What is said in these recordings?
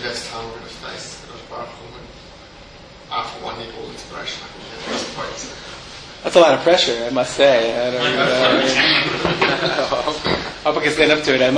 best time we're going to face. After one need all inspiration, I think that's quite. That's a lot of pressure, I must say. I hope I can stand up to it.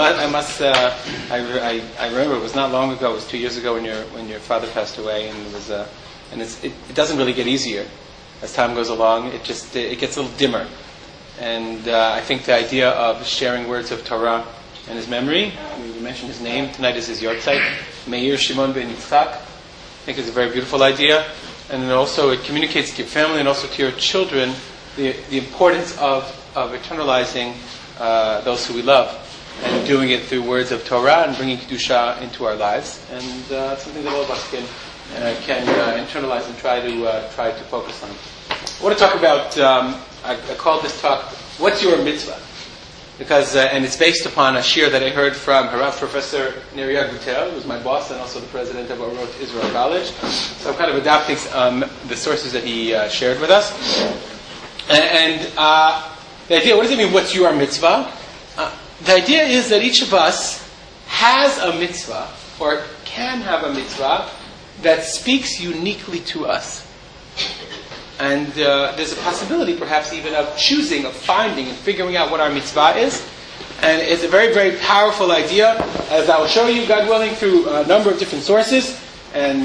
I remember it was not long ago. It was 2 years ago when your father passed away, and it doesn't really get easier as time goes along. It gets a little dimmer, and I think the idea of sharing words of Torah in his memory. We mentioned his name tonight. Is his yortzeit, Meir Shimon ben Yitzchak. I think it's a very beautiful idea. And then also it communicates to your family and also to your children the importance of eternalizing those who we love and doing it through words of Torah and bringing Kedusha into our lives. And it's something that all of us can internalize and try to focus on. I want to talk about, I called this talk, What's Your Mitzvah? Because, and it's based upon a shir that I heard from Harav Professor Neria Guter, who's my boss and also the president of Orot Israel College. So I'm kind of adapting the sources that he shared with us. And the idea, what does it mean, what's your mitzvah? The idea is that each of us has a mitzvah, or can have a mitzvah, that speaks uniquely to us. And there's a possibility, perhaps, even of choosing, of finding, and figuring out what our mitzvah is. And it's a very, very powerful idea, as I will show you, God willing, through a number of different sources. And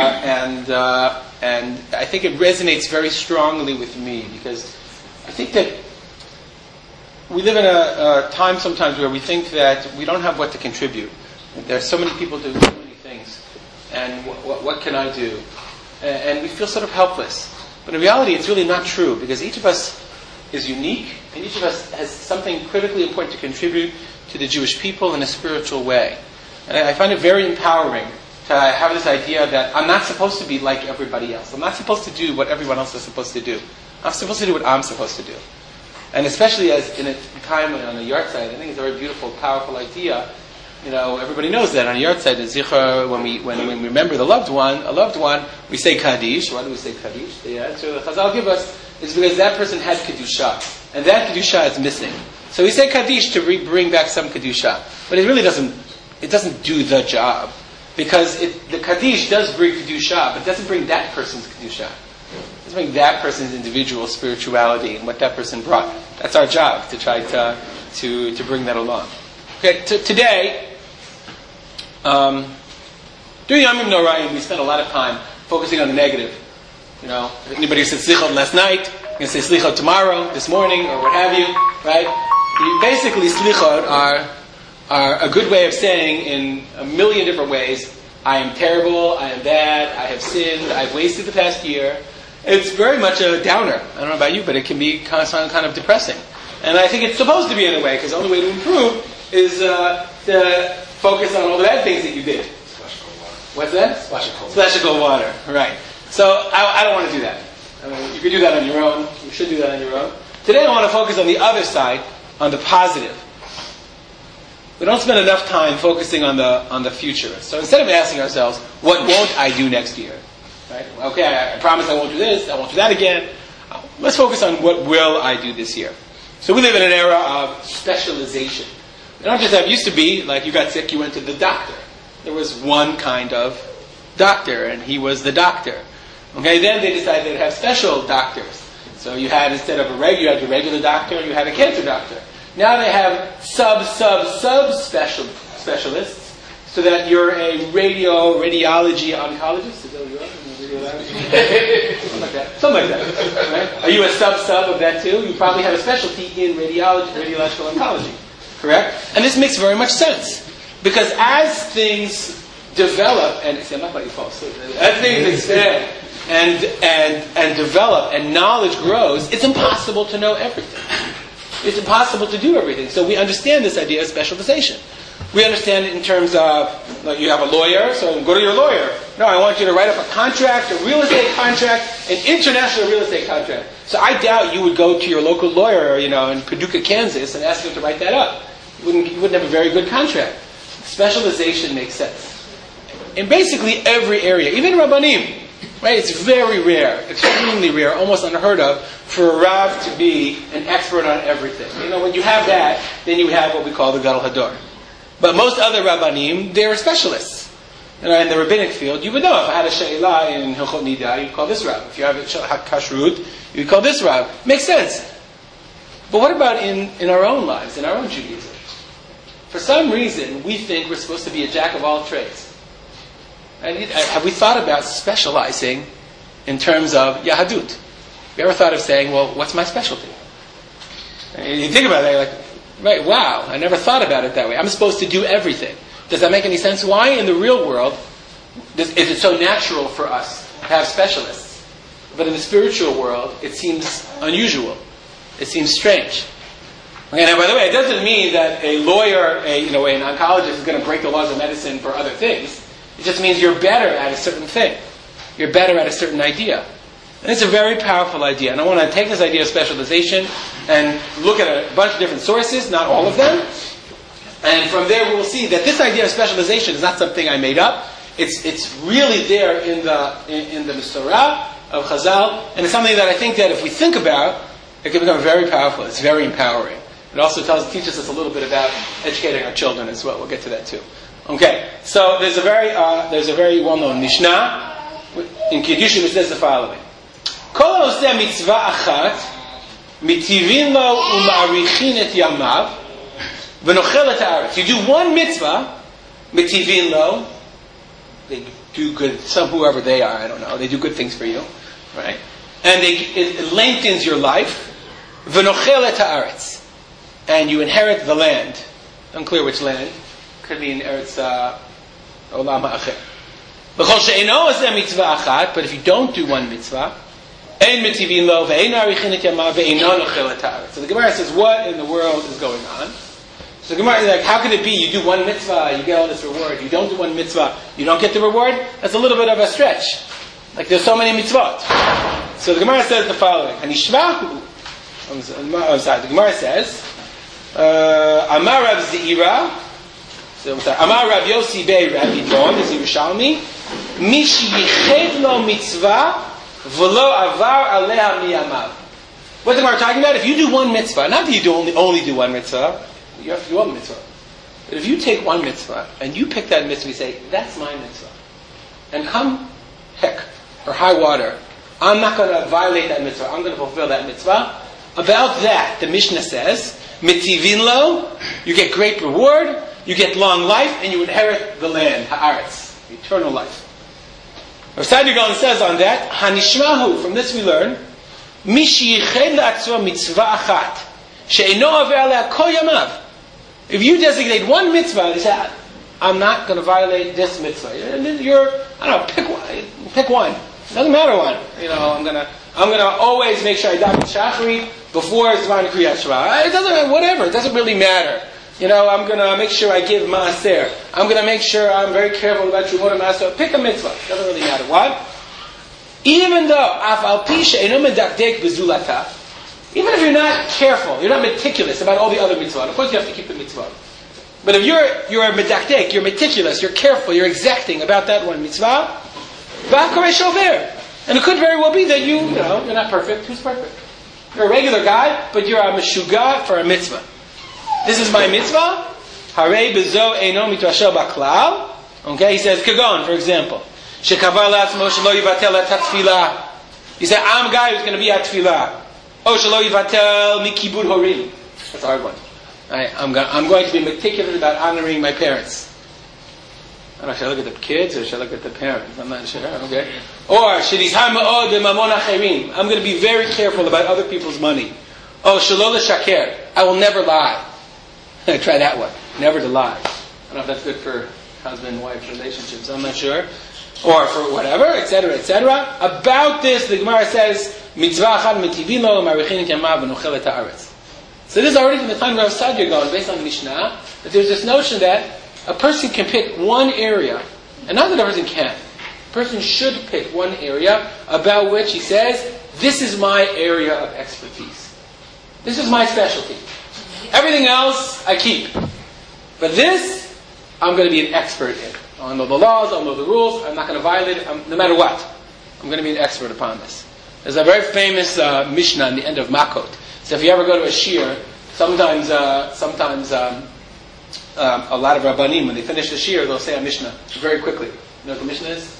I think it resonates very strongly with me, because I think that we live in a time sometimes where we think that we don't have what to contribute. There are so many people doing so many things, and what can I do? And we feel sort of helpless. But in reality, it's really not true, because each of us is unique, and each of us has something critically important to contribute to the Jewish people in a spiritual way. And I find it very empowering to have this idea that I'm not supposed to be like everybody else. I'm not supposed to do what everyone else is supposed to do. I'm supposed to do what I'm supposed to do. And especially as in a time on a yortzeit, I think it's a very beautiful, powerful idea. You know, everybody knows that on yortzeit, the zichar, when we remember a loved one, we say kaddish. Why do we say kaddish? The answer the Chazal give us is because that person had kedusha, and that kedusha is missing. So we say kaddish to bring back some kedusha, but it really doesn't. It doesn't do the job, because the kaddish does bring kedusha, but it doesn't bring that person's kedusha. It doesn't bring that person's individual spirituality and what that person brought. That's our job, to try to bring that along. Okay, today. During Yom Noraim, we spend a lot of time focusing on the negative. You know, if anybody said slichot last night, you're going to say slichot tomorrow, this morning, or what have you, right? Basically, slichot are a good way of saying, in a million different ways, I am terrible, I am bad, I have sinned, I've wasted the past year. It's very much a downer. I don't know about you, but it can be kind of depressing. And I think it's supposed to be in a way, because the only way to improve is to focus on all the bad things that you did. Splash of cold water. What's that? Splash of cold water. Right. So I don't want to do that. I mean, you can do that on your own. You should do that on your own. Today I want to focus on the other side, on the positive. We don't spend enough time focusing on the future. So instead of asking ourselves, what won't I do next year? Right? Okay, I promise I won't do this, I won't do that again. Let's focus on what will I do this year. So we live in an era of specialization. You don't just have, used to be, like you got sick, you went to the doctor. There was one kind of doctor, and he was the doctor. Okay, then they decided they'd have special doctors. So you had, instead of you had your regular doctor, and you had a cancer doctor. Now they have specialists, so that you're a radiology oncologist. Is that what you are? Something like that. Right? Are you a sub of that too? You probably have a specialty in radiological oncology. Correct? And this makes very much sense. Because as things develop, and see, I'm not letting you fall asleep. As things expand and develop and knowledge grows, it's impossible to know everything. It's impossible to do everything. So we understand this idea of specialization. We understand it in terms of, like, you have a lawyer, so go to your lawyer. No, I want you to write up a contract, a real estate contract, an international real estate contract. So I doubt you would go to your local lawyer, in Paducah, Kansas, and ask him to write that up. You wouldn't have a very good contract. Specialization makes sense. In basically every area, even Rabbanim, right? It's very rare, extremely rare, almost unheard of, for a Rav to be an expert on everything. When you have that, then you have what we call the Gadol Hador. But most other Rabbanim, they're specialists. in the rabbinic field, you would know if I had a she'elah in Hilchot Nida, you'd call this Rav. If you have a kashrut, you'd call this Rav. Makes sense. But what about in our own lives, in our own Judaism? For some reason, we think we're supposed to be a jack of all trades. Have we thought about specializing in terms of Yahadut? Have you ever thought of saying, well, what's my specialty? And you think about it, you're like, right, wow, I never thought about it that way. I'm supposed to do everything. Does that make any sense? Why in the real world is it so natural for us to have specialists? But in the spiritual world, it seems unusual. It seems strange. Okay, now, by the way, it doesn't mean that a lawyer, an oncologist is going to break the laws of medicine for other things. It just means you're better at a certain thing. You're better at a certain idea. And it's a very powerful idea. And I want to take this idea of specialization and look at a bunch of different sources, not all of them. And from there we will see that this idea of specialization is not something I made up. It's really there in the Mesorah of Chazal. And it's something that I think that if we think about, it can become very powerful. It's very empowering. It also teaches us a little bit about educating our children as well. We'll get to that too. Okay, so there's a very well-known Mishnah in Kiddushin which says the following: Kol ha'oseh mitzvah achat mitivin lo u'ma'arichin et yamav v'nochel et haaretz. You do one mitzvah, mitivin lo. They do good. Whoever they are, I don't know. They do good things for you, right? And it lengthens your life. V'nochel et haaretz. And you inherit the land. Unclear which land. Could be in Eretz Olam Ha'acher. B'chol she'eino oseh mitzvah achat, but if you don't do one mitzvah, ein mitivin lo, ve'ein arichin et yamav, ve'eino nochel et haaretz. So the Gemara says, what in the world is going on? So the Gemara is like, how can it be you do one mitzvah, you get all this reward. You don't do one mitzvah, you don't get the reward? That's a little bit of a stretch. Like there's so many mitzvot. So the Gemara says the following: Hanishvahu. The Gemara says, Amar Rav Zeira. Amar Rav Yossi Bei Rav Yidon, this is Yerushalmi. Mish yiched lo mitzvah v'lo avar aleha miyamav. What's the Gemara talking about? If you do one mitzvah, not that you only do one mitzvah, you have to do one mitzvah. But if you take one mitzvah and you pick that mitzvah, you say, that's my mitzvah. And come heck or high water, I'm not going to violate that mitzvah. I'm going to fulfill that mitzvah. About that, the Mishnah says, mitivin lo, you get great reward, you get long life, and you inherit the land, haaretz, eternal life. Rav Saadia Gaon says on that, hanishmahu, from this we learn, mish yiched la'atzmo mitzvah achat, she'eino aver alea kol yamav. If you designate one mitzvah, you say, I'm not going to violate this mitzvah. Pick one. It doesn't matter one. I'm gonna always make sure I daven Shachrit before Zman Kriyat Shema. It doesn't matter, whatever. It doesn't really matter. I'm gonna make sure I give Maaser. I'm gonna make sure I'm very careful about Trumot and Maaser. Pick a mitzvah. It doesn't really matter. What? Even though Af al pi she'eino medakdek b'zulata, even if you're not careful, you're not meticulous about all the other mitzvot. Of course, you have to keep the mitzvot. But if you're a medakdek, you're meticulous, you're careful, you're exacting about that one mitzvah, and it could very well be that you're not perfect. Who's perfect? You're a regular guy, but you're a meshuga for a mitzvah. This is my mitzvah. Harei bezo eino mitrashel baklal. Okay, he says kagon, for example. Shekavar la'atzmo shelo yivatel et hatfilah. He said, I'm a guy who's going to be at tefillah. Oh, shelo yivatel mikibud horim. That's a hard one. I'm going to be meticulous about honoring my parents. I don't know, should I look at the kids or should I look at the parents? I'm not sure. Okay. Or shedizhar ma'od b'mamon acherim. I'm going to be very careful about other people's money. Oh, shelo l'shaker. I will never lie. Try that one. Never to lie. I don't know if that's good for husband-wife relationships. I'm not sure. Or for whatever, etc., etc. About this, the Gemara says, mitzvah achad mitivin lo marichin et yamav v'nochel et haaretz. So this is already from the time of Rav Saadia Gaon, based on the Mishnah, that there's this notion that a person can pick one area, and not that a person can. A person should pick one area about which he says, this is my area of expertise. This is my specialty. Everything else, I keep. But this, I'm going to be an expert in. I'll know the laws, I'll know the rules, I'm not going to violate it, no matter what. I'm going to be an expert upon this. There's a very famous Mishnah in the end of Makot. So if you ever go to a shir, sometimes a lot of Rabbanim, when they finish the shir, they'll say a Mishnah very quickly. You know what the Mishnah is?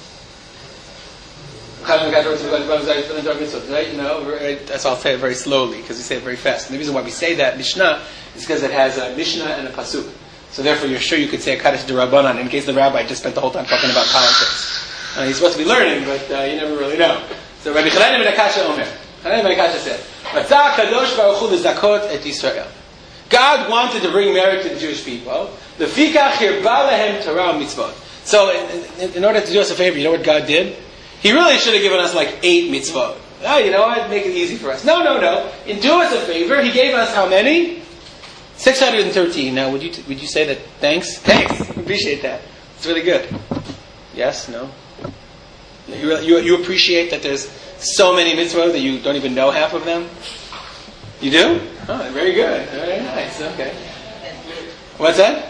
Right? You know, that's I'll say it very slowly because we say it very fast. And the reason why we say that Mishnah is because it has a Mishnah and a Pasuk. So therefore, you're sure you could say a Kaddish D'Rabbanan in case the rabbi just spent the whole time talking about politics. He's supposed to be learning, but you never really know. So Rabbi Chananya ben Akasha Omer. Chananya ben Akasha said, "Matzah Kadosh Baruch Hu lezakot et Yisrael." God wanted to bring merit to the Jewish people. The Fikach hirba lehem Torah mitzvot. So, in order to do us a favor, you know what God did? He really should have given us like 8 mitzvot. Oh, you know what? Make it easy for us. No. In do us a favor, He gave us how many? 613. Now, would you say that? Thanks. Appreciate that. It's really good. Yes. No. You appreciate that there's so many mitzvot that you don't even know half of them? You do? Oh, very good. Very nice. Okay. What's that?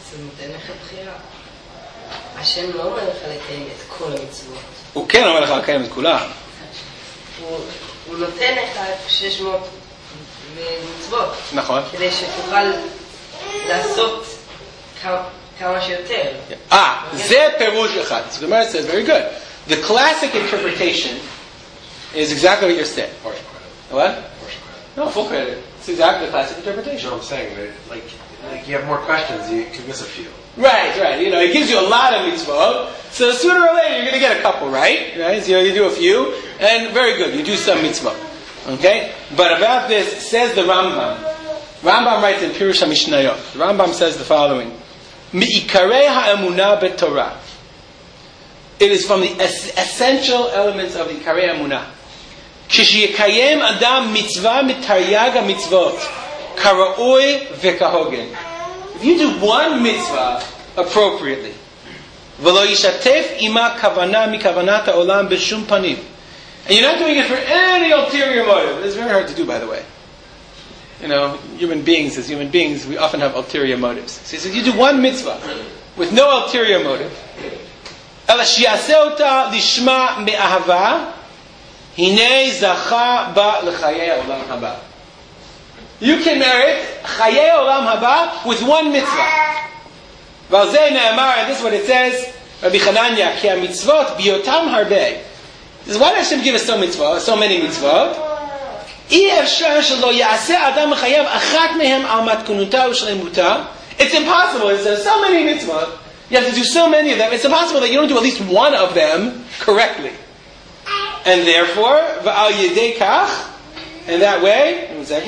השם לא אומר לך לקיים את כל המצוות. הוא כן אומר לך לקיים את כולם. הוא נותן לך 600 מצוות. נכון. כדי שתוכל לעשות כמה שיותר. זה פירוש אחד. So the Gemara says, very good. The classic interpretation is exactly what you're saying. Partial credit. What? Partial credit. No, full credit. It's exactly the classic interpretation. You know what I'm saying? Like you have more questions, you can miss a few. Right. You know, it gives you a lot of mitzvot. So sooner or later, you're going to get a couple, right? So you do a few, and very good, you do some mitzvot. Okay? But about this, says the Rambam. Rambam writes in Pirush HaMishnayot. The Rambam says the following. Mi'ikarei ha'emunah betorah. It is from the essential elements of the Ikarei ha'emunah. Kishiyekayem adam mitzvah mitaryag ha'mitzvot. Kara'oi v'kahogen. If you do one mitzvah appropriately, v'lo yishatef ima kavana mikavanat ha'olam b'shum panim, and you're not doing it for any ulterior motive. It's very hard to do, by the way. You know, human beings, we often have ulterior motives. So he says, you do one mitzvah with no ulterior motive. Ela shi'aseh ota lishma me'ahava, hinei zacha ba l'chayei ha'olam haba. You can merit Chayei Olam Haba with one mitzvah. Valzei Ne'amar, and this is what it says, Rabbi Chananya, Ki ha-mitzvot biyotam harbei. This is why does Hashem give us so many mitzvot? I'y-efshar shelo ya'aseh adam chayav achat mehem al matkunuta u'shlemuta. It's impossible. It says so many mitzvot. You have to do so many of them. It's impossible that you don't do at least one of them correctly. And therefore, v'al yedei kach, and that way,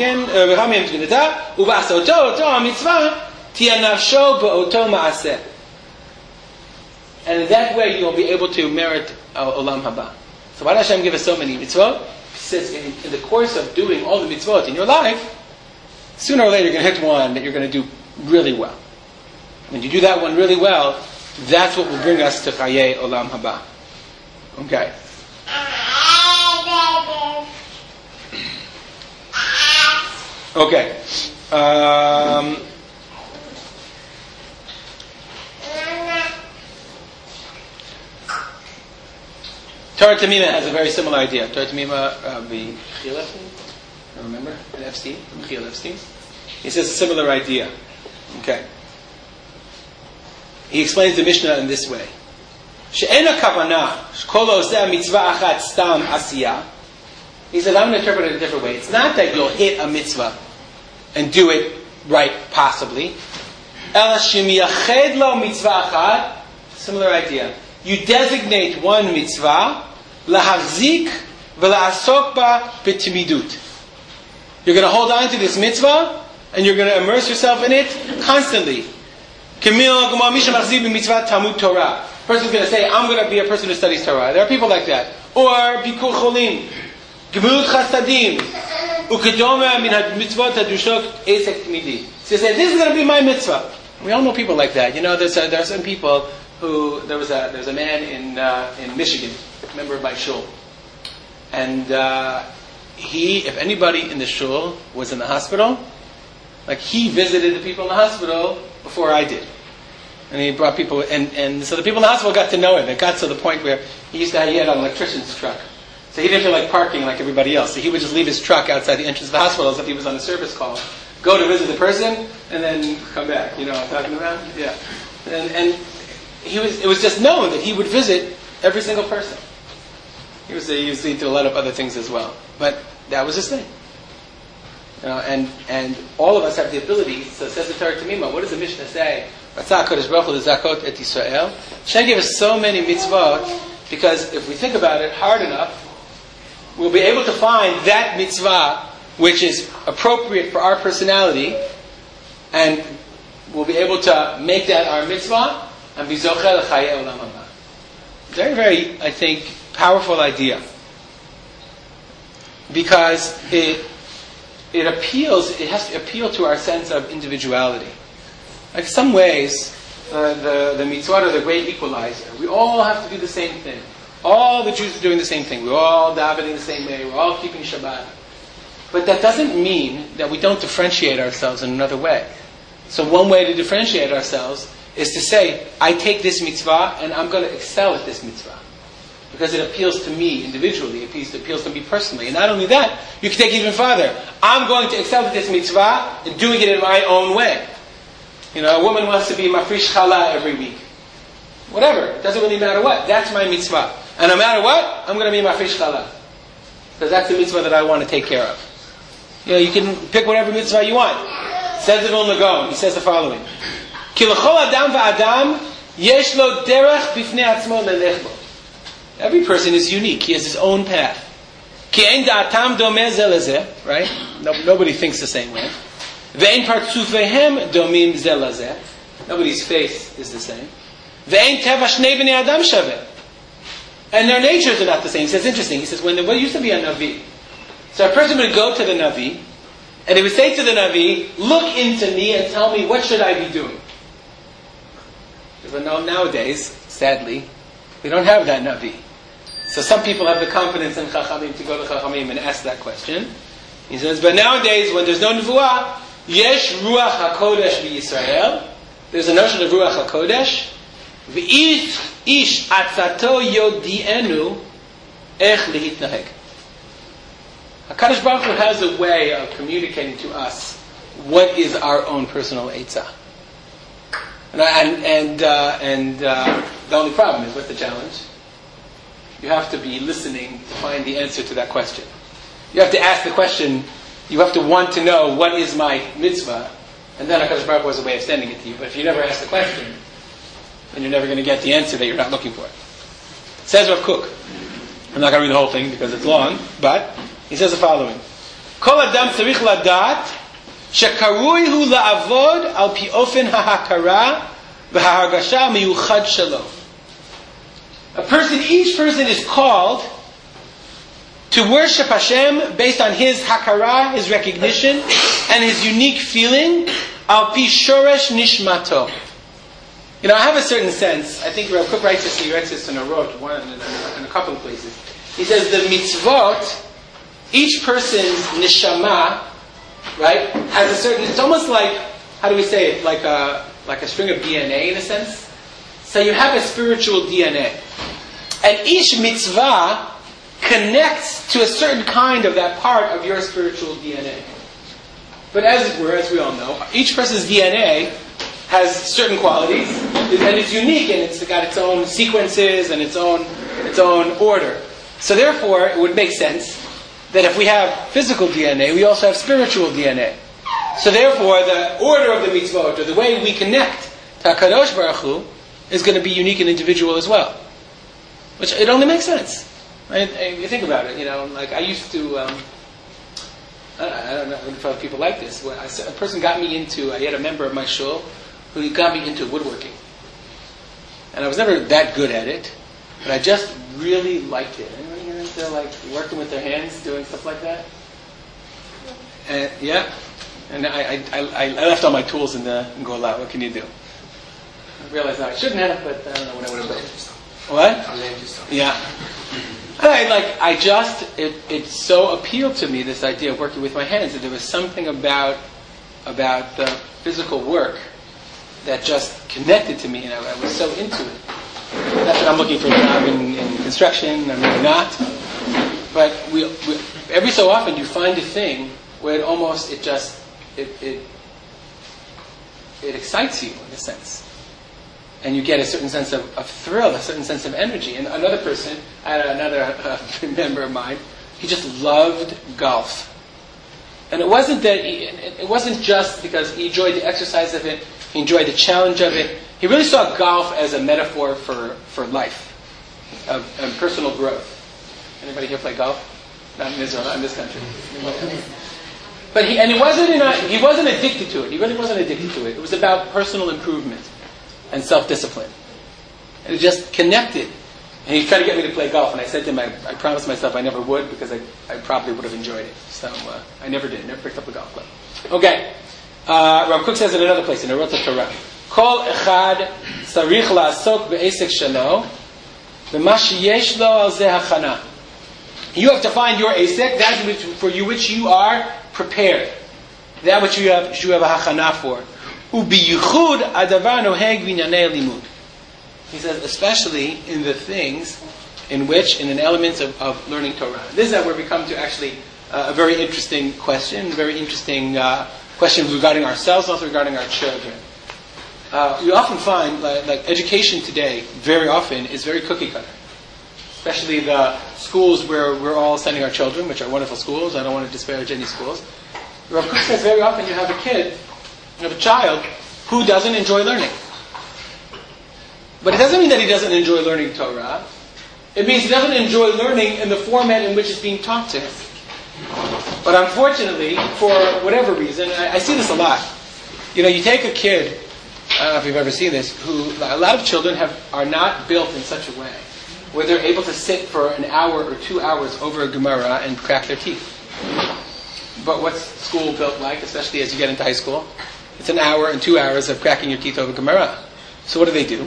and in that way you'll be able to merit Olam Haba. So why does Hashem give us so many mitzvot? He says in the course of doing all the mitzvot in your life, sooner or later you're going to hit one that you're going to do really well. When you do that one really well, that's what will bring us to Chayei Olam Haba. Okay. Okay. Torah Tamima has a very similar idea. Torah Tamima, Rabbi Chiel Epstein, remember? Epstein, Chiel Epstein. He says a similar idea. Okay. He explains the Mishnah in this way. She'ena kavanah, sh'kol oseh mitzvah achat stam asiyah. He said, I'm going to interpret it a different way. It's not that you'll hit a mitzvah and do it right, possibly. Ela shemiyached lo mitzvah achat. Similar idea. You designate one mitzvah, lahachzik v'la'asok ba b'timidut. You're going to hold on to this mitzvah, and you're going to immerse yourself in it constantly. Person's going to say, I'm going to be a person who studies Torah. There are people like that. Or bikur cholim. Gemilut chasadim, ukedoma min mitzvot hadushot esek tmidi. So they say, this is going to be my mitzvah. We all know people like that. You know, there are some people who there's a man in Michigan, a member of my shul, and if anybody in the shul was in the hospital, like he visited the people in the hospital before I did, and he brought people, and so the people in the hospital got to know him. It got to the point where he had an electrician's truck. So he didn't feel like parking like everybody else. So he would just leave his truck outside the entrance of the hospital as if he was on a service call. Go to visit the person, and then come back. You know what I'm talking about? Yeah. And it was just known that he would visit every single person. He was into a lot of other things as well, but that was his thing. And all of us have the ability. So says the Torah Tamima. What does the Mishnah say? Ratzah HaKadosh Baruch Hu l'zakot et Yisrael. Hashem gave us so many mitzvot because if we think about it hard enough, we'll be able to find that mitzvah which is appropriate for our personality, and we'll be able to make that our mitzvah and be zocheh l'chayei olam haba. Very, very, I think, powerful idea because it has to appeal to our sense of individuality. Like some ways, the mitzvot are the great equalizer. We all have to do the same thing. All the Jews are doing the same thing. We're all davening the same way. We're all keeping Shabbat. But that doesn't mean that we don't differentiate ourselves in another way. So one way to differentiate ourselves is to say, I take this mitzvah and I'm going to excel at this mitzvah. Because it appeals to me individually, it appeals to me personally. And not only that, you can take it even farther. I'm going to excel at this mitzvah and doing it in my own way. A woman wants to be mafrish challah every week. Whatever, it doesn't really matter what. That's my mitzvah. And no matter what, I'm going to be mafrish challah. Because that's the mitzvah that I want to take care of. You can pick whatever mitzvah you want. Says the Vilna Gaon. He says the following. Ki l'chol adam v'adam yesh lo derech b'fnei atzmo lelech bo. Every person is unique. He has his own path. Ki ein da'atam domeh zeh lezeh. Right? Nobody thinks the same way. Ve'ein partzufehem domim zeh lezeh. Nobody's face is the same. Ve'ein teva shnei b'nei adam shaveh. And their natures are not the same. He says, interesting. He says, when there used to be a Navi, so a person would go to the Navi, and he would say to the Navi, look into me and tell me what should I be doing. But nowadays, sadly, we don't have that Navi. So some people have the confidence in Chachamim to go to Chachamim and ask that question. He says, but nowadays, when there's no Nevuah, Yesh Ruach HaKodesh v'Yisrael. There's a notion of Ruach HaKodesh. V'ish atzato yodienu ech lehitnaheg. HaKadosh Baruch Hu has a way of communicating to us what is our own personal eitzah. And the only problem is, what's the challenge? You have to be listening to find the answer to that question. You have to ask the question, you have to want to know what is my mitzvah, and then HaKadosh Baruch Hu has a way of sending it to you. But if you never ask the question, then you're never going to get the answer that you're not looking for. Says Rav Kook. I'm not going to read the whole thing because it's long, but he says the following. Kol adam tzarich ladat shekarui hu la'avod al pi ofen ha'hakara v'ha'hargasha miyuchad shelo. Each person is called to worship Hashem based on his hakara, his recognition, and his unique feeling, al pi shoresh nishmato. I have a certain sense. I think Rav Kook writes this in a Rot, in a couple of places. He says the mitzvot, each person's neshama, right, has a certain. It's almost like, how do we say it? Like a string of DNA in a sense. So you have a spiritual DNA, and each mitzvah connects to a certain kind of that part of your spiritual DNA. But as it were, as we all know, each person's DNA has certain qualities, and it's unique, and it's got its own sequences and its own order. So therefore, it would make sense that if we have physical DNA, we also have spiritual DNA. So therefore, the order of the mitzvot, or the way we connect to HaKadosh Baruch Hu, is going to be unique and individual as well. Which, it only makes sense. Right? You think about it, like I used to, I don't know if other people like this. A person got me into, I had a member of my shul who got me into woodworking. And I was never that good at it, but I just really liked it. Anybody here into working with their hands, doing stuff like that? Yeah. And I left all my tools in Gola. What can you do? I realized now I shouldn't have, but I don't know what I would have done. What? Yeah. It so appealed to me, this idea of working with my hands, that there was something about the physical work that just connected to me, and I was so into it. Not that I'm looking for a job in construction, I'm really not. But we every so often you find a thing where it excites you in a sense. and you get a certain sense of thrill, a certain sense of energy. And another person, another member of mine, he just loved golf. And it wasn't just because he enjoyed the exercise of it, he enjoyed the challenge of it. He really saw golf as a metaphor for life, of personal growth. Anybody here play golf? Not in Israel, not in this country. But he wasn't addicted to it. He really wasn't addicted to it. It was about personal improvement and self-discipline. And it just connected. And he tried to get me to play golf, and I said to him, I promised myself I never would, because I probably would have enjoyed it. So I never did. Never picked up a golf club. Okay. Rav Kook says in another place, in Orot Torah, Kol echad sarich la'asok be'esek shelo, v'ma sheyesh lo al zeh hachana. You have to find your asek, that for which you are prepared. That which you have a hachana for. U'biyichud adavar noheg v'inyanei limud. He says, especially in the things in an elements of learning Torah. This is where we come to actually a very interesting question, question regarding ourselves, also regarding our children. We often find, like education today, very often is very cookie cutter. Especially the schools where we're all sending our children, which are wonderful schools. I don't want to disparage any schools. Rav Kook says very often you have a child who doesn't enjoy learning. But it doesn't mean that he doesn't enjoy learning Torah. It means he doesn't enjoy learning in the format in which it's being taught to him. But unfortunately, for whatever reason, I see this a lot. You take a kid, I don't know if you've ever seen this, who a lot of children are not built in such a way where they're able to sit for an hour or 2 hours over a Gemara and crack their teeth. But what's school built like, especially as you get into high school? It's an hour and 2 hours of cracking your teeth over Gemara. So what do?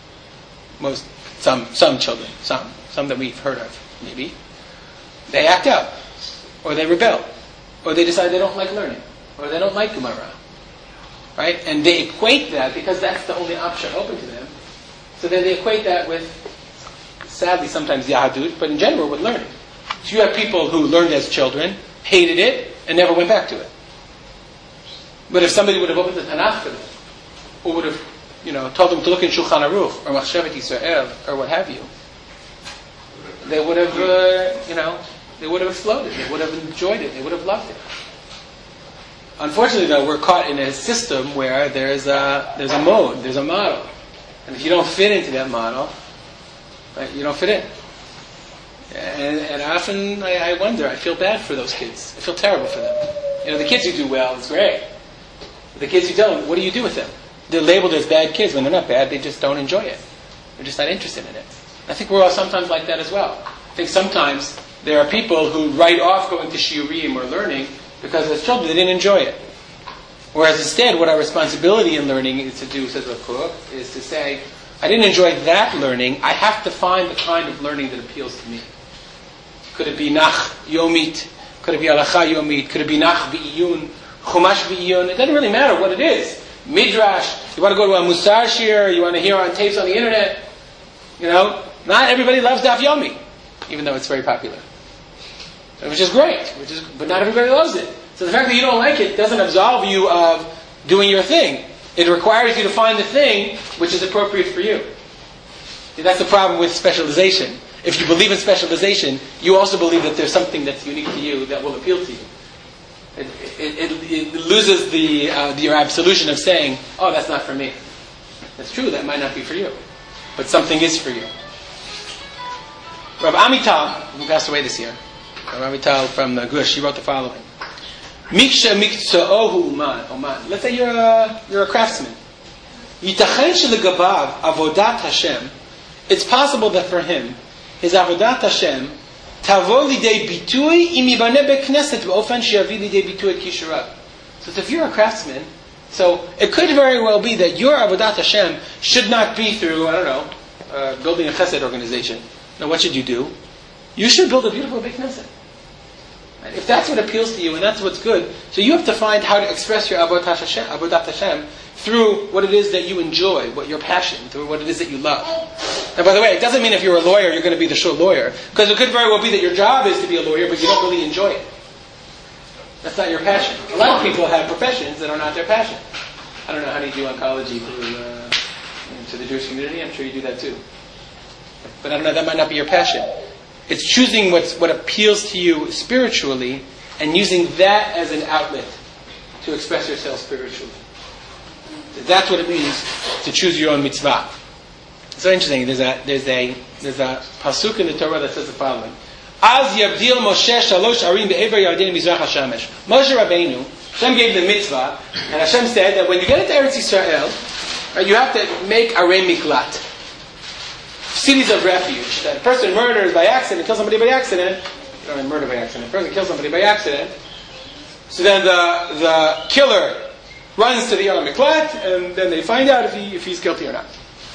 Some children, some that we've heard of, maybe, they act out, or they rebel, or they decide they don't like learning, or they don't like Gemara, right? And they equate that, because that's the only option open to them, so then they equate that with, sadly, sometimes Yahadut, but in general with learning. So you have people who learned as children, hated it, and never went back to it. But if somebody would have opened the Tanakh for them, or would have told them to look in Shulchan Aruch or Machshavet Yisrael or what have you, they would have, they would have exploded. They would have enjoyed it. They would have loved it. Unfortunately, though, we're caught in a system where there's a mode, there's a model, and if you don't fit into that model, right, you don't fit in. And often I wonder. I feel bad for those kids. I feel terrible for them. The kids who do well, it's great. But the kids who don't, what do you do with them? They're labeled as bad kids when they're not bad. They just don't enjoy it. They're just not interested in it. I think we're all sometimes like that as well. I think sometimes there are people who write off going to shiurim or learning because as children they didn't enjoy it. Whereas instead, what our responsibility in learning is to do, says Rav Kook, is to say, I didn't enjoy that learning. I have to find the kind of learning that appeals to me. Could it be nach yomit? Could it be halacha yomit? Could it be nach b'iyun? Chumash b'iyun? It doesn't really matter what it is. Midrash, you want to go to a Musar shir, you want to hear on tapes on the internet. Not everybody loves Daf Yomi, even though it's very popular. Which is great, but not everybody loves it. So the fact that you don't like it doesn't absolve you of doing your thing. It requires you to find the thing which is appropriate for you. See, that's the problem with specialization. If you believe in specialization, you also believe that there's something that's unique to you that will appeal to you. It loses your absolution of saying, oh, that's not for me. That's true, that might not be for you. But something is for you. Rav Amital, who passed away this year, Rav Amital from the Gush, she wrote the following. Miksha miktsa'ohu uman. Let's say you're a craftsman. Yitachen shelegabav avodat Hashem. It's possible that for him, his avodat Hashem, tavo lidei bitui im yibaneh bekneset be'ofen sheyavi lidei bitui et kishurav. So if you're a craftsman, so it could very well be that your avodat Hashem should not be through, building a chesed organization. Now what should you do? You should build a beautiful big knesset. If that's what appeals to you and that's what's good, so you have to find how to express your avodat Hashem through what it is that you enjoy, what your passion, through what it is that you love. And by the way, it doesn't mean if you're a lawyer, you're going to be the shul lawyer. Because it could very well be that your job is to be a lawyer, but you don't really enjoy it. That's not your passion. A lot of people have professions that are not their passion. I don't know how do you do oncology through to the Jewish community. I'm sure you do that too. But I don't know, that might not be your passion. It's choosing what appeals to you spiritually and using that as an outlet to express yourself spiritually. That's what it means to choose your own mitzvah. It's so interesting. There's a pasuk in the Torah that says the following: Az yavdil Moshe shalosh arim be'ever Yarden mizrach hashamesh. Moshe Rabbeinu, Hashem gave the mitzvah, and Hashem said that when you get into Eretz Yisrael, right, you have to make arei miklat, cities of refuge. That a person murders by accident, kills somebody by accident. Or murder by accident. A person kills somebody by accident. So then the killer runs to the Arei Miklat, and then they find out if he's guilty or not.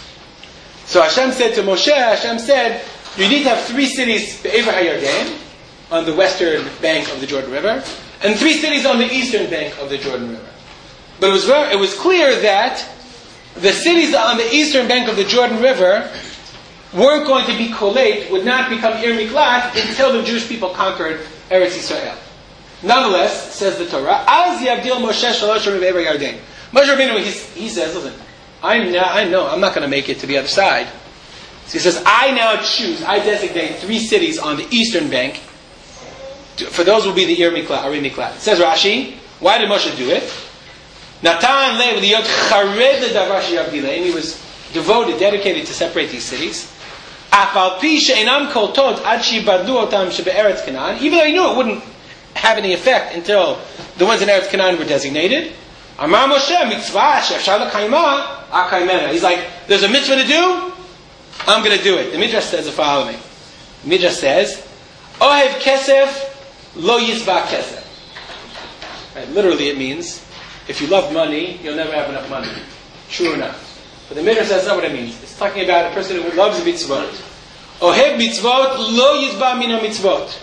So Hashem said to Moshe, you need to have 3 cities, Be'ever HaYarden, on the western bank of the Jordan River, and 3 cities on the eastern bank of the Jordan River. But it was clear that the cities on the eastern bank of the Jordan River weren't going to be kolate, would not become Ir Miklat until the Jewish people conquered Eretz Yisrael. Nonetheless, says the Torah, Az Yavdil Moshe Shalosh Arim Be'ever Yarden. Moshe Rabbeinu, he says, listen, I know I'm not going to make it to the other side. So he says, I now designate 3 cities on the eastern bank. For those will be the Ir Miklat, Arim Miklat. It says Rashi, why did Moshe do it? Natan lev liyot chared ledavar sheyavdilei, and he was devoted, dedicated to separate these cities. Afal pi she'enam kol tod ad sheyibadlu otam shebe'eretz Canaan, even though he knew it wouldn't have any effect until the ones in Eretz Canaan were designated. Amar Moshe mitzvah she'efshar l'kaima akaimena. He's like, there's a mitzvah to do, I'm going to do it. The Midrash says the following. The Midrash says, Ohev kesef lo yizbah kesef. Right, literally it means, if you love money, you'll never have enough money. True enough. But the Midrash says that's not what it means. It's talking about a person who loves mitzvot. Ohev mitzvot lo yizbah mina mitzvot.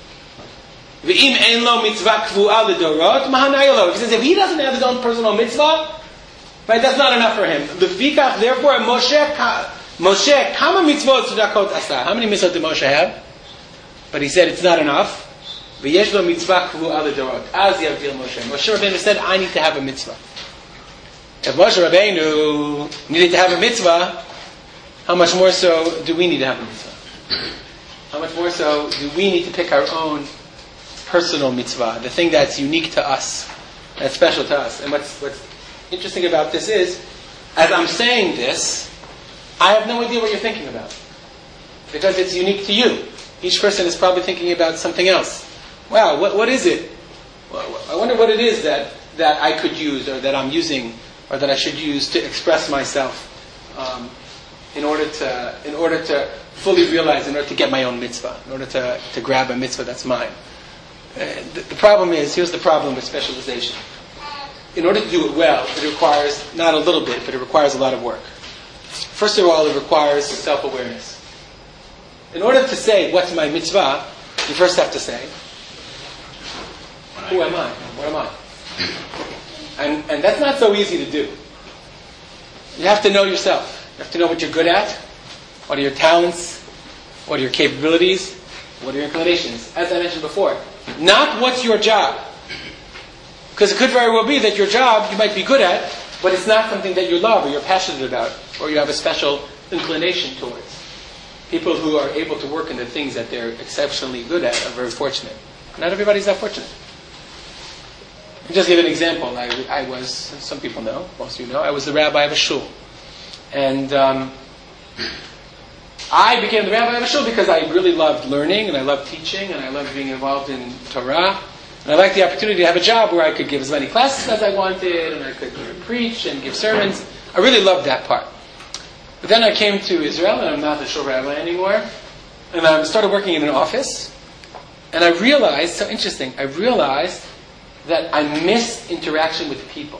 V'im ein lo mitzvah kvu'ah l'dorot mahanayalo. He says if he doesn't have his own personal mitzvah, right, that's not enough for him. L'fikach, therefore, Moshe kama mitzvot tzedakot asa. How many mitzvot did Moshe have? But he said it's not enough. V'yesh lo mitzvah kvu'ah l'dorot. Az yavdil Moshe. Moshe Rabbeinu said, I need to have a mitzvah. If Moshe Rabbeinu needed to have a mitzvah, how much more so do we need to have a mitzvah? How much more so do we need to pick our own personal mitzvah, the thing that's unique to us, that's special to us. And what's interesting about this is, as I'm saying this, I have no idea what you're thinking about. Because it's unique to you. Each person is probably thinking about something else. Wow, what is it? I wonder what it is that I could use, or that I'm using, or that I should use to express myself in order to fully realize, in order to get my own mitzvah, in order to grab a mitzvah that's mine. The problem is, here's the problem with specialization. In order to do it well, it requires not a little bit, but it requires a lot of work. First of all, it requires self-awareness. In order to say, what's my mitzvah, you first have to say, who am I? What am I? And that's not so easy to do. You have to know yourself. You have to know what you're good at, what are your talents, what are your capabilities, what are your inclinations. As I mentioned before, not what's your job. Because it could very well be that your job you might be good at, but it's not something that you love or you're passionate about or you have a special inclination towards. People who are able to work in the things that they're exceptionally good at are very fortunate. Not everybody's that fortunate. I'll just give an example. I was, some people know, most of you know, I was the rabbi of a shul. And I became the rabbi of a shul because I really loved learning and I loved teaching and I loved being involved in Torah. And I liked the opportunity to have a job where I could give as many classes as I wanted and I could preach and give sermons. I really loved that part. But then I came to Israel and I'm not the shul rabbi anymore. And I started working in an office. And I realized, so interesting, I realized that I miss interaction with people.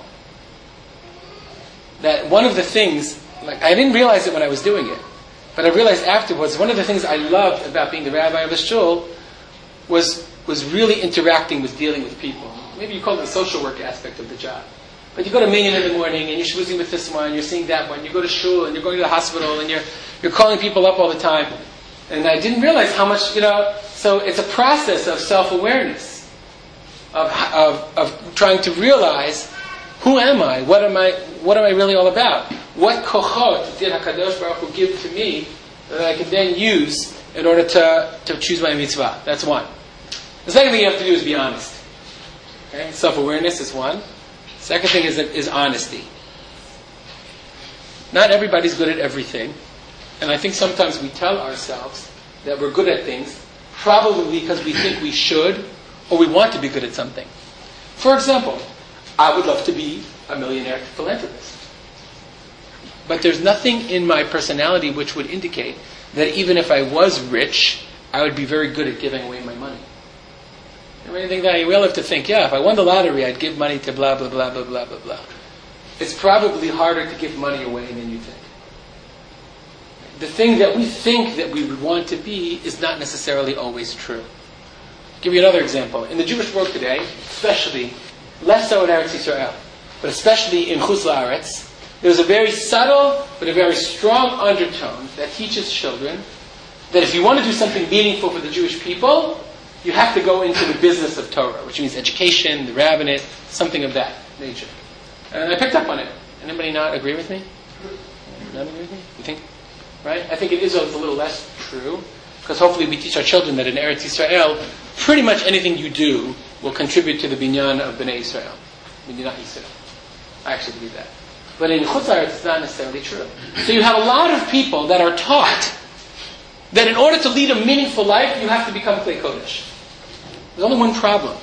That one of the things, like I didn't realize it when I was doing it, but I realized afterwards, one of the things I loved about being the rabbi of a shul was really interacting with, dealing with people. Maybe you call it the social work aspect of the job. But you go to Minyan in the morning and you're schmoozing with this one, you're seeing that one, you go to shul and you're going to the hospital and you're calling people up all the time. And I didn't realize how much, so it's a process of self-awareness, of trying to realize, who am I? What am I really all about? what kochot did HaKadosh Baruch Hu give to me that I can then use in order to choose my mitzvah? That's one. The second thing you have to do is be honest. Okay? Self-awareness is one. Second thing is honesty. Not everybody's good at everything. And I think sometimes we tell ourselves that we're good at things probably because we think we should or we want to be good at something. For example, I would love to be a millionaire philanthropist. But there's nothing in my personality which would indicate that even if I was rich, I would be very good at giving away my money. Anything that we all have to think, if I won the lottery, I'd give money to blah, blah, blah, blah, blah, blah, blah. It's probably harder to give money away than you think. The thing that we think that we would want to be is not necessarily always true. I'll give you another example. In the Jewish world today, especially, less so in Eretz Yisrael, but especially in Chutz La'aretz, there's a very subtle but a very strong undertone that teaches children that if you want to do something meaningful for the Jewish people, you have to go into the business of Torah, which means education, the rabbinate, something of that nature. And I picked up on it. Anybody not agree with me? Not agree with me? You think? Right? I think in Israel it's a little less true, because hopefully we teach our children that in Eretz Yisrael, pretty much anything you do will contribute to the binyan of Bnei Israel. Binyan Israel. I actually believe that. But in Chutz La'aretz it's not necessarily true. So you have a lot of people that are taught that in order to lead a meaningful life, you have to become Klei Kodesh. There's only one problem.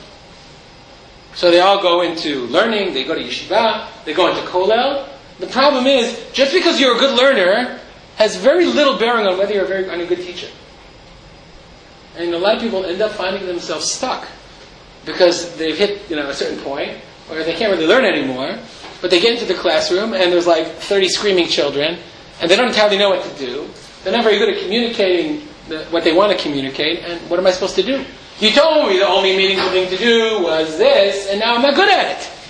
So they all go into learning, they go to yeshiva, they go into kollel. The problem is, just because you're a good learner has very little bearing on whether you're a good teacher. And a lot of people end up finding themselves stuck because they've hit a certain point where they can't really learn anymore, but they get into the classroom and there's like 30 screaming children and they don't entirely know what to do. They're not very good at communicating what they want to communicate, and what am I supposed to do? You told me the only meaningful thing to do was this, and now I'm not good at it.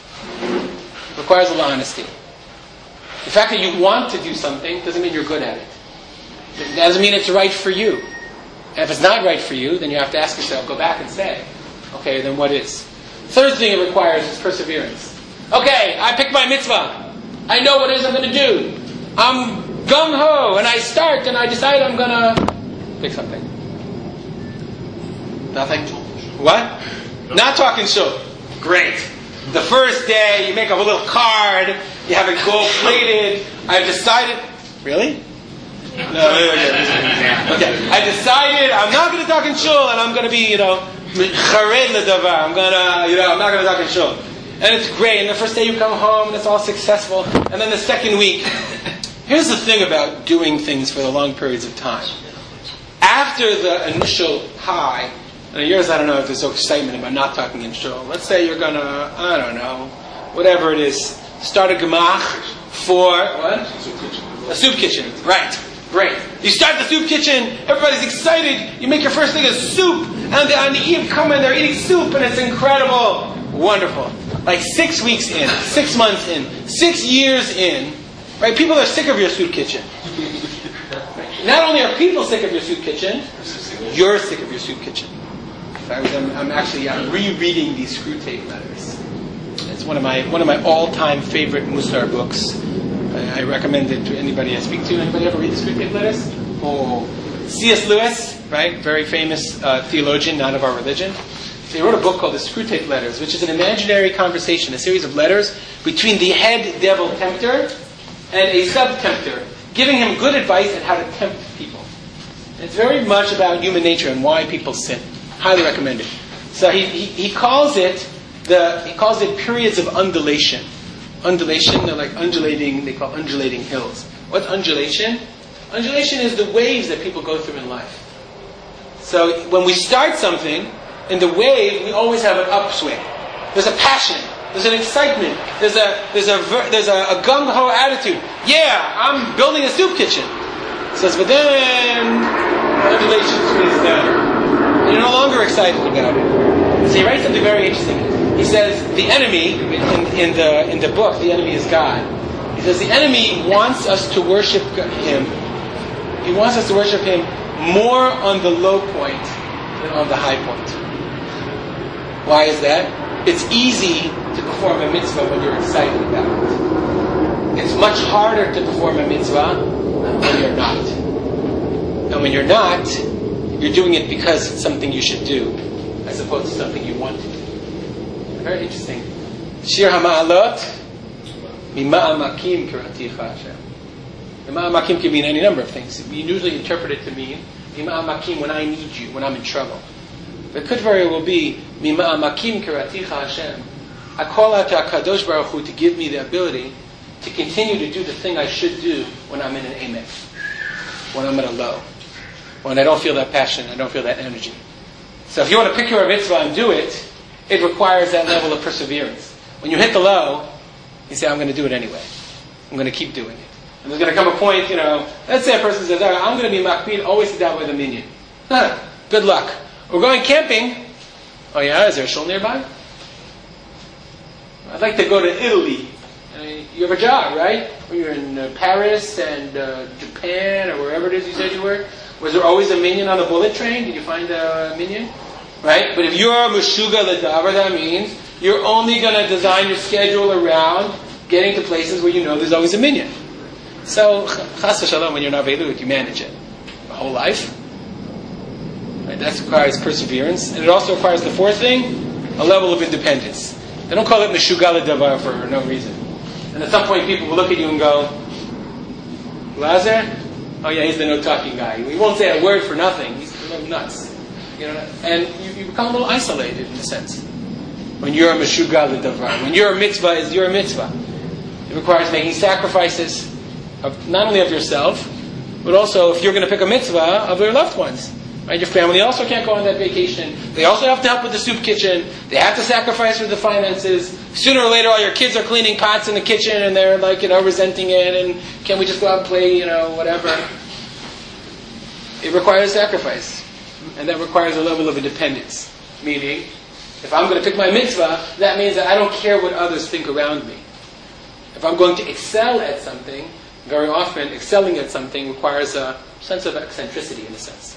It requires a lot of honesty. The fact that you want to do something doesn't mean you're good at it. It doesn't mean it's right for you. And if it's not right for you, then you have to ask yourself, go back and say, okay, then what is? Third thing it requires is perseverance. Okay, I picked my mitzvah. I know what it is I'm going to do. I'm gung-ho, and I start, and I decide I'm going to pick something. Nothing? What? Not talking shul. Great. The first day, you make up a little card, you have it gold-plated. I've decided... Really? No, okay. I decided I'm not going to talk in shul, and I'm going to be, chared l'davar. I'm not going to talk in shul. And it's great, and the first day you come home, and it's all successful. And then the second week... Here's the thing about doing things for the long periods of time. After the initial high, and yours, I don't know if there's no excitement about not talking in shul. Let's say you're going to, I don't know, whatever it is, start a gemach for, what? A soup kitchen. Right. Great. You start the soup kitchen, everybody's excited, you make your first thing of soup, and the Aniyim come and they're eating soup, and it's incredible. Wonderful. Like 6 weeks in, 6 months in, 6 years in, right? People are sick of your soup kitchen. Not only are people sick of your soup kitchen, you're sick of your soup kitchen. I'm rereading these Screw Tape Letters. It's one of my all-time favorite Musar books. I recommend it to anybody I speak to. Anybody ever read the Screw Tape Letters? Oh, C.S. Lewis, right? Very famous theologian, not of our religion. So he wrote a book called the Screw Tape Letters, which is an imaginary conversation, a series of letters between the head devil tempter and a sub-tempter, giving him good advice on how to tempt people. And it's very much about human nature and why people sin. Highly recommend it. So he calls it periods of undulation. Undulation, they're like undulating. They call undulating hills. What's undulation? Undulation is the waves that people go through in life. So when we start something, in the wave, we always have an upswing. There's a passion. There's an excitement. There's a gung-ho attitude. Yeah, I'm building a soup kitchen. It says, but then undulation swings down. And you're no longer excited about it. So he writes something very interesting. He says the enemy in the book, the enemy is God. He says the enemy wants us to worship him. He wants us to worship him more on the low point than on the high point. Why is that? It's easy to perform a mitzvah when you're excited about it. It's much harder to perform a mitzvah when you're not. And when you're not, you're doing it because it's something you should do, as opposed to something you want to do. Very interesting. Shir HaMa'alot, Mima'amakim Kiraticha Hashem. Mima'amakim can mean any number of things. We usually interpret it to mean Mima'amakim, when I need you, when I'm in trouble. But it could very well be Mima'amakim Kiraticha Hashem. I call out to HaKadosh Baruch Hu to give me the ability to continue to do the thing I should do when I'm in an amen, when I'm at a low, when I don't feel that passion, I don't feel that energy. So if you want to pick your mitzvah and do it, it requires that level of perseverance. When you hit the low, you say, I'm going to do it anyway. I'm going to keep doing it. And there's going to come a point, let's say a person says, I'm going to be makpid, always sit down with a minyan. Good luck. We're going camping. Oh yeah, is there a shul nearby? I'd like to go to Italy. You have a job, right? When you're in Paris and Japan or wherever it is you said you were. Was there always a minyan on the bullet train? Did you find a minyan? Right? But if you're a meshuga l'davar, that means you're only going to design your schedule around getting to places where you know there's always a minyan. So, chas v'shalom, when you're in avelut, you manage it. The whole life. Right? That requires perseverance. And it also requires the fourth thing, a level of independence. They don't call it meshuga l'davar for no reason. And at some point people will look at you and go, Lazar? Oh yeah, he's the no-talking guy. He won't say a word for nothing. He's a little nuts. And you become a little isolated in a sense. When you're a meshuga l'davar. When your mitzvah is your mitzvah. It requires making sacrifices, not only of yourself, but also if you're going to pick a mitzvah, of your loved ones. Right? Your family also can't go on that vacation. They also have to help with the soup kitchen. They have to sacrifice with the finances. Sooner or later, all your kids are cleaning pots in the kitchen and they're resenting it. And can we just go out and play, whatever? It requires sacrifice. And that requires a level of independence. Meaning, if I'm going to pick my mitzvah, that means that I don't care what others think around me. If I'm going to excel at something, very often excelling at something requires a sense of eccentricity in a sense.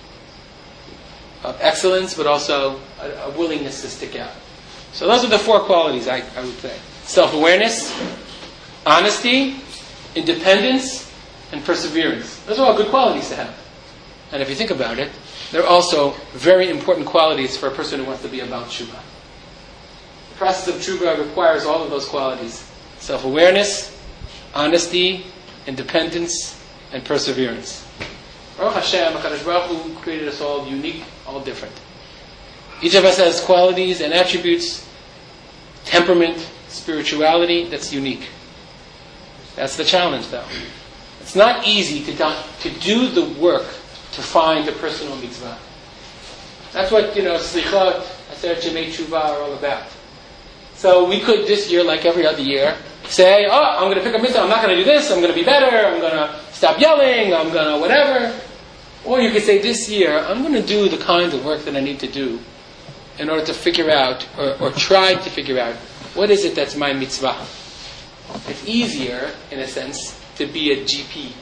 Of excellence, but also a willingness to stick out. So those are the four qualities I would say. Self-awareness, honesty, independence, and perseverance. Those are all good qualities to have. And if you think about it, they're also very important qualities for a person who wants to be about tshuva. The process of tshuva requires all of those qualities. Self-awareness, honesty, independence, and perseverance. Baruch Hashem, HaKadosh Baruch Hu created us all unique, all different. Each of us has qualities and attributes, temperament, spirituality that's unique. That's the challenge, though. It's not easy to do the work to find a personal mitzvah. That's what, Slichot, Aseret Yemei Tshuva are all about. So we could this year, like every other year, say, I'm going to pick a mitzvah, I'm not going to do this, I'm going to be better, I'm going to stop yelling, I'm going to whatever. Or you could say, this year, I'm going to do the kind of work that I need to do in order to figure out, or try to figure out, what is it that's my mitzvah? It's easier, in a sense, to be a GP,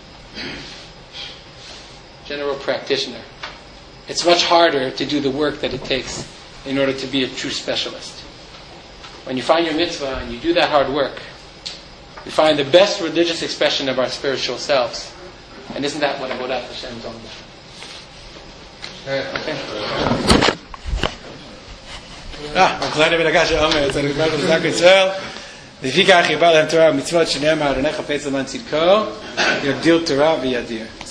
general practitioner. It's much harder to do the work that it takes in order to be a true specialist. When you find your mitzvah and you do that hard work, you find the best religious expression of our spiritual selves. And isn't that what Avodat Hashem is all about? Okay. kleine Belagash Omer, it's a record of Zak Israel. לפיכך יבא להם תורה ומצוות שנאמר, אדונך פצע מן צדקו, יגדיל תורה וידיר.